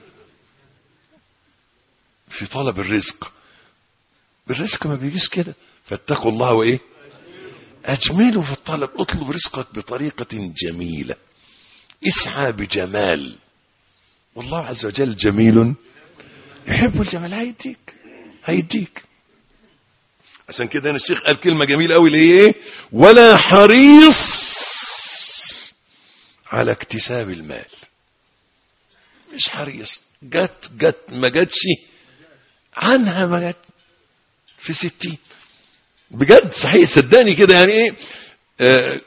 في طلب الرزق. الرزق ما بيجيش كده. فاتقوا الله وايه اجملوا في الطلب. اطلب رزقك بطريقة جميلة. اسعى بجمال. والله عز وجل جميل يحب الجمال. هيديك هيديك. عشان كده الشيخ قال كلمة جميلة قوي اللي هي ايه ولا حريص على اكتساب المال، مش حريص، جت جت ما جتش عنها، ما جت في ستين بجد صحيح، صدقني كده يعني ايه. آه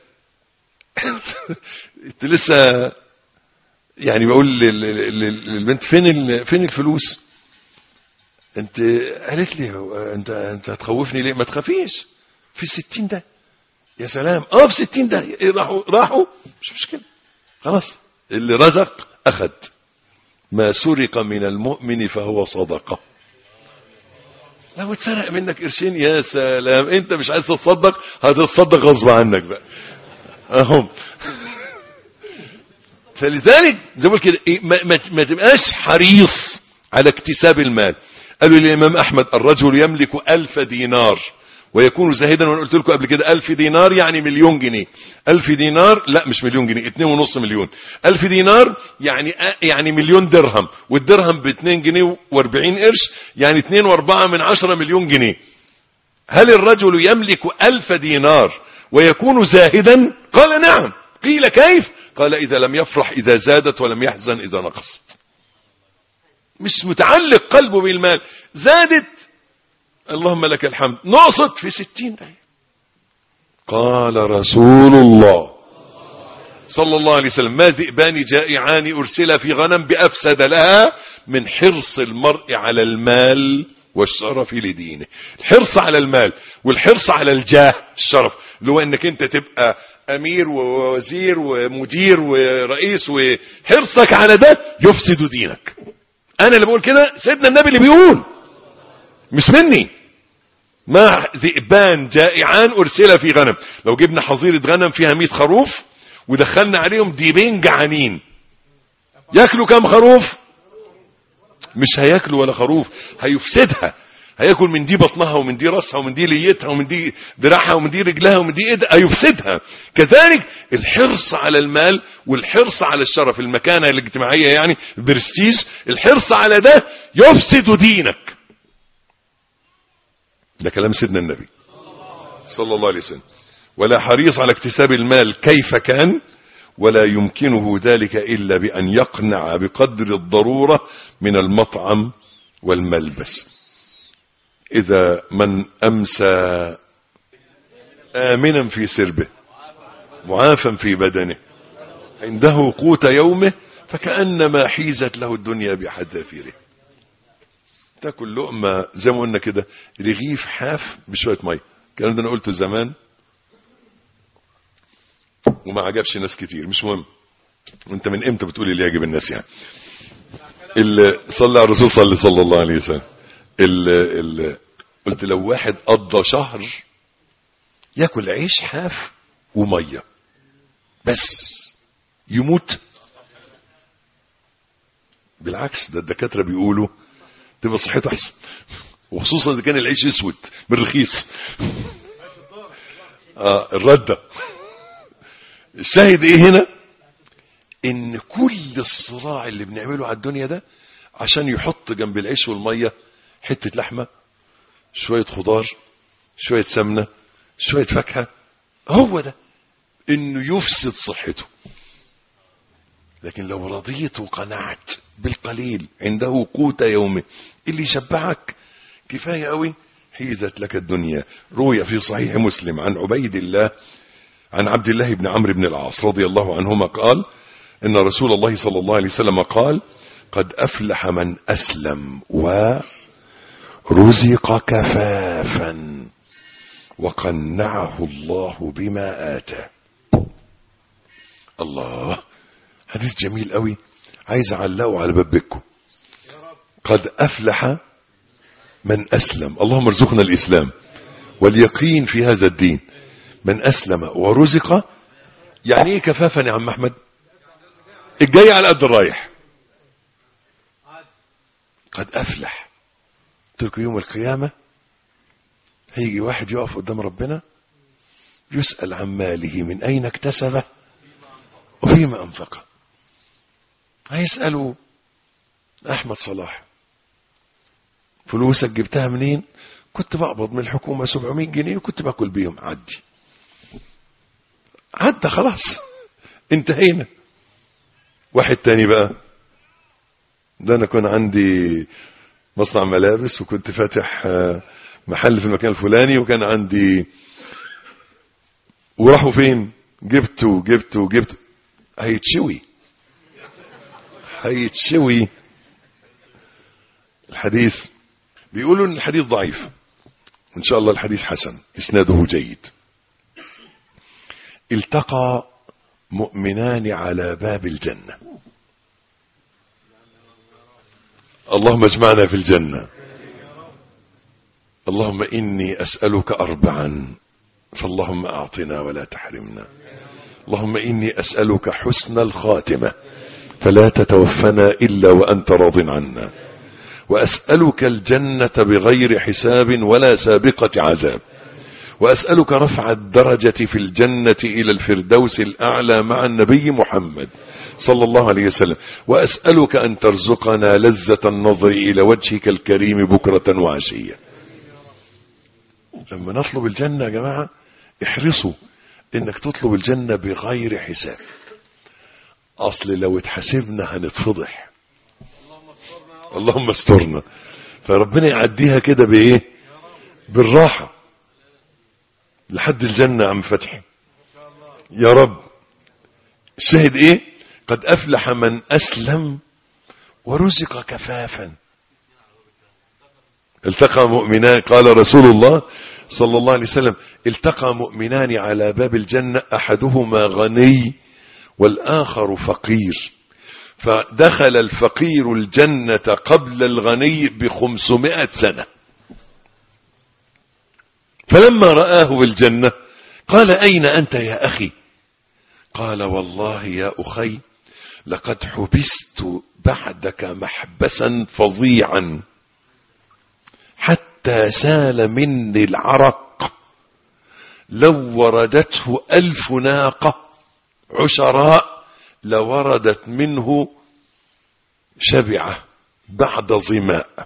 لسه يعني بقول للبنت فين فين الفلوس، انت قالت لي انت انت هتخوفني ليه؟ ما تخافيش، في ستين ده يا سلام، اه في ستين ده راحوا راحوا مش مشكله، خلاص اللي رزق اخذ، ما سرق من المؤمن فهو صدقه. لو اتسرق منك قرشين يا سلام، انت مش عايز تتصدق، هتتصدق غصب عنك بقى اهم. فلذلك زي ما كده ما, ما, ما تبقاش حريص على اكتساب المال. قالوا للامام احمد الرجل يملك الف دينار ويكون زاهدا، وانا قلت لكم قبل كده الف دينار يعني مليون جنيه، الف دينار لا مش مليون جنيه، اتنين ونص مليون، الف دينار يعني يعني مليون درهم، والدرهم باتنين جنيه واربعين قرش، يعني اتنين واربعة من عشرة مليون جنيه. هل الرجل يملك الف دينار ويكون زاهدا؟ قال نعم. قيل كيف؟ قال اذا لم يفرح اذا زادت ولم يحزن اذا نقصت. مش متعلق قلبه بالمال، زادت اللهم لك الحمد، نقصت في ستين دقيقة. قال رسول الله صلى الله عليه وسلم ما ذئبان جائعان أرسل في غنم بأفسد لها من حرص المرء على المال والشرف لدينه. الحرص على المال والحرص على الجاه الشرف، اللي هو انك انت تبقى امير ووزير ومدير ورئيس، وحرصك على ده يفسد دينك. انا اللي بقول كده، سيدنا النبي اللي بيقول، مش مني. ما ذئبان جائعان أرسل في غنم، لو جبنا حظيرة غنم فيها مئة خروف ودخلنا عليهم ديبين جعانين، ياكلوا كم خروف؟ مش هياكلوا ولا خروف، هيفسدها. هياكل من دي بطنها ومن دي راسها ومن دي ليتها ومن دي دراعها ومن دي رجلها ومن دي ايدها، هيفسدها. كذلك الحرص على المال والحرص على الشرف، المكانة الاجتماعية يعني البرستيج، الحرص على ده يفسد دينك. ده كلام سيدنا النبي صلى الله عليه وسلم. ولا حريص على اكتساب المال كيف كان، ولا يمكنه ذلك إلا بأن يقنع بقدر الضرورة من المطعم والملبس. إذا من أمسى آمنا في سربه معافا في بدنه عنده قوت يومه فكأنما حيزت له الدنيا بحذافيره. تاكل لقمة زي ما قلنا كده، رغيف حاف بشوية مية. الكلام ده انا قلته زمان وما عجبش ناس كتير، مش مهم. وانت من امتى بتقول اللي يعجب الناس يعني؟ اللي صلى على الرسول صلى صلى الله عليه وسلم، اللي اللي قلت لو واحد قضى شهر ياكل عيش حاف ومية بس يموت. بالعكس، ده الدكاترة بيقولوا تبقى صحته احسن، وخصوصا اذا كان العيش اسود من رخيص. اه الردة. الشاهد ايه هنا؟ ان كل الصراع اللي بنعمله على الدنيا ده عشان يحط جنب العيش والمية حتة لحمة، شوية خضار، شوية سمنة، شوية فاكهة، هو ده انه يفسد صحته. لكن لو رضيت وقنعت بالقليل عنده قوت يومه اللي يشبعك كفاية قوي، حيزت لك الدنيا. روي في صحيح مسلم عن عبيد الله عن عبد الله بن عمرو بن العاص رضي الله عنهما قال ان رسول الله صلى الله عليه وسلم قال قد افلح من اسلم ورزق كفافا وقنعه الله بما آتاه. الله، حديث جميل قوي، عايز اعلقه على باب بيتكم. قد افلح من اسلم، اللهم ارزقنا الاسلام واليقين في هذا الدين. من اسلم ورزق، يعني ايه كفافا يا عم احمد؟ الجاي على قد الرايح. قد افلح. قلت يوم القيامة هيجي واحد يقف قدام ربنا يسأل عن ماله من اين اكتسبه وفيما انفقه. هيسألوا احمد صلاح فلوسك جبتها منين؟ كنت بقبض من الحكومة سبعمائة جنيه وكنت باكل بيهم. عدي عدى خلاص، انتهينا. واحد تاني بقى، ده انا كان عندي مصنع ملابس وكنت فاتح محل في المكان الفلاني وكان عندي، وراحوا فين؟ جبته جبته جبته هيتشوي هيتشوي. الحديث بيقولوا ان الحديث ضعيف، ان شاء الله الحديث حسن اسناده جيد. التقى مؤمنان على باب الجنة، اللهم اجمعنا في الجنة. اللهم إني أسألك أربعا فاللهم أعطنا ولا تحرمنا. اللهم إني أسألك حسن الخاتمة فلا تتوفنا إلا وأنت راض عنا، وأسألك الجنة بغير حساب ولا سابقة عذاب، وأسألك رفع الدرجة في الجنة إلى الفردوس الأعلى مع النبي محمد صلى الله عليه وسلم، وأسألك أن ترزقنا لذة النظر إلى وجهك الكريم بكرة وعشية. لما نطلب الجنة يا جماعة احرصوا انك تطلب الجنة بغير حساب، اصل لو اتحسبنا هنتفضح. اللهم استرنا. فربنا يعديها كده بايه؟ بالراحة لحد الجنة. عم فتحي يا رب. الشاهد ايه؟ قد افلح من اسلم ورزق كفافا. التقى مؤمنان، قال رسول الله صلى الله عليه وسلم التقى مؤمنان على باب الجنة احدهما غني والاخر فقير، فدخل الفقير الجنة قبل الغني بخمسمائة سنة، فلما رآه بالجنة قال أين أنت يا أخي؟ قال والله يا أخي لقد حبست بعدك محبسا فظيعا حتى سال مني العرق، لو وردته ألف ناقة عشراء لوردت منه شبعة بعد ظماء.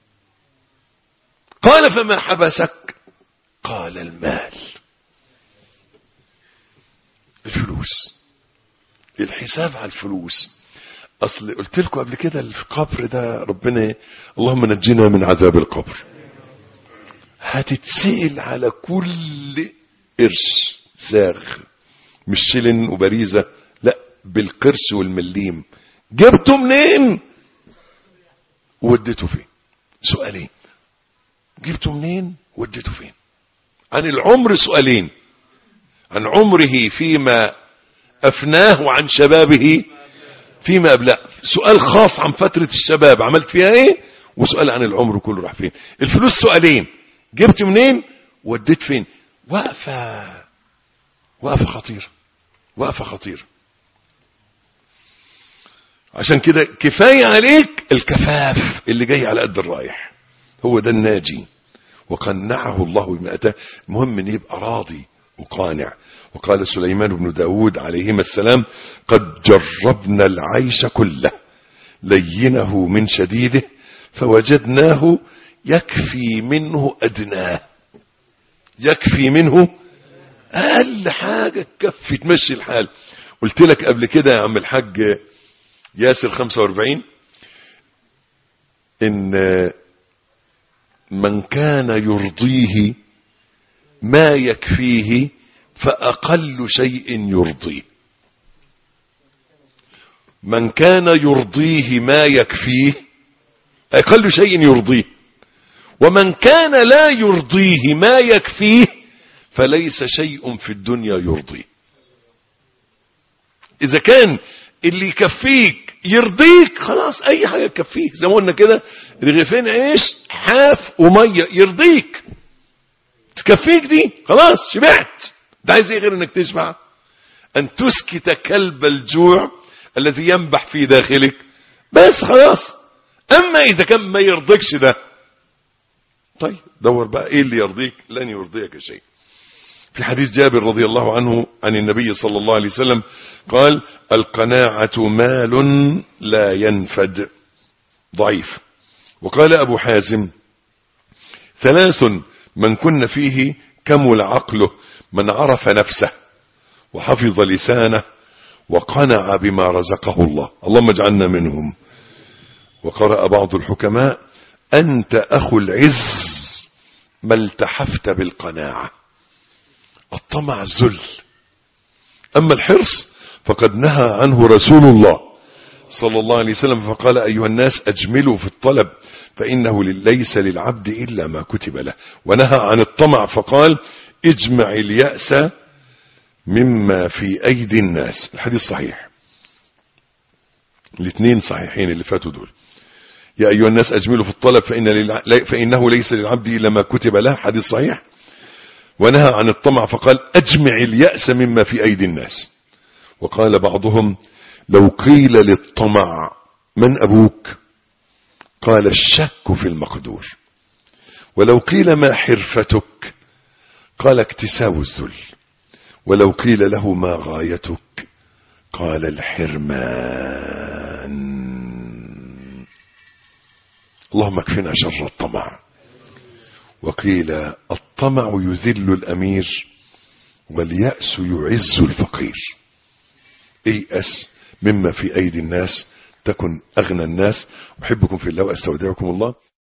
قال فما حبسك؟ قال المال، الفلوس، الحساب على الفلوس. اصل قلت لكم قبل كده القبر ده ربنا اللهم نجينا من عذاب القبر، هتتسئل على كل قرش زاغ، مش شلن وبريزة، لا بالقرش والمليم، جبته منين ووديته فين؟ سؤالين، جبته منين ووديته فين؟ عن العمر سؤالين، عن عمره فيما أفناه وعن شبابه فيما أبلاه. سؤال خاص عن فترة الشباب عملت فيها ايه، وسؤال عن العمر كله راح فين. الفلوس سؤالين، جبت منين وديت فين. وقفة وقفة خطيرة، وقفة خطيرة. عشان كده كفاية عليك الكفاف اللي جاي على قد الرايح، هو ده الناجي. وقنعه الله بما أتاه. المهم ان يبقى راضي وقانع. وقال سليمان بن داود عليهما السلام قد جربنا العيش كله لينه من شديده فوجدناه يكفي منه أدناه، يكفي منه أقل حاجة تكفي تمشي الحال. قلت لك قبل كده يا عم الحاج ياسر خمسة واربعين إن من كان يرضيه ما يكفيه فأقل شيء يرضيه. من كان يرضيه ما يكفيه أقل شيء يرضيه، ومن كان لا يرضيه ما يكفيه فليس شيء في الدنيا يرضيه. إذا كان اللي يكفيك يرضيك خلاص أي حاجة تكفيك. زي ما قلنا كده رغيفين عيش حاف ومية يرضيك، تكفيك دي خلاص شبعت. ده عايز ايه غير انك تشبع؟ ان تسكت كلب الجوع الذي ينبح في داخلك بس خلاص. اما اذا كان ما يرضيكش ده، طيب دور بقى ايه اللي يرضيك. لن يرضيك شيء. في حديث جابر رضي الله عنه عن النبي صلى الله عليه وسلم قال القناعة مال لا ينفد، ضعيف. وقال أبو حازم ثلاث من كن فيه كمل عقله، من عرف نفسه وحفظ لسانه وقنع بما رزقه الله، اللهم اجعلنا منهم. وقرأ بعض الحكماء: أنت أخو العز ما التحفت بالقناعة. الطمع ذل، أما الحرص فقد نهى عنه رسول الله صلى الله عليه وسلم فقال: أيها الناس أجملوا في الطلب فإنه ليس للعبد إلا ما كتب له. ونهى عن الطمع فقال: اجمع اليأس مما في أيدي الناس. الحديث صحيح، الاثنين صحيحين اللي فاتوا دول. يا أيها الناس أجملوا في الطلب فإن للع... فإنه ليس للعبد إلا ما كتب له، حديث صحيح. ونهى عن الطمع فقال: أجمع اليأس مما في أيدي الناس. وقال بعضهم: لو قيل للطمع من أبوك؟ قال: الشك في المقدور. ولو قيل ما حرفتك؟ قال: اكتساب الذل. ولو قيل له ما غايتك؟ قال: الحرمان. اللهم اكفنا شر الطمع. وقيل: الطمع يذل الأمير واليأس يعز الفقير. ايأس مما في أيدي الناس تكن أغنى الناس. أحبكم في الله وأستودعكم الله.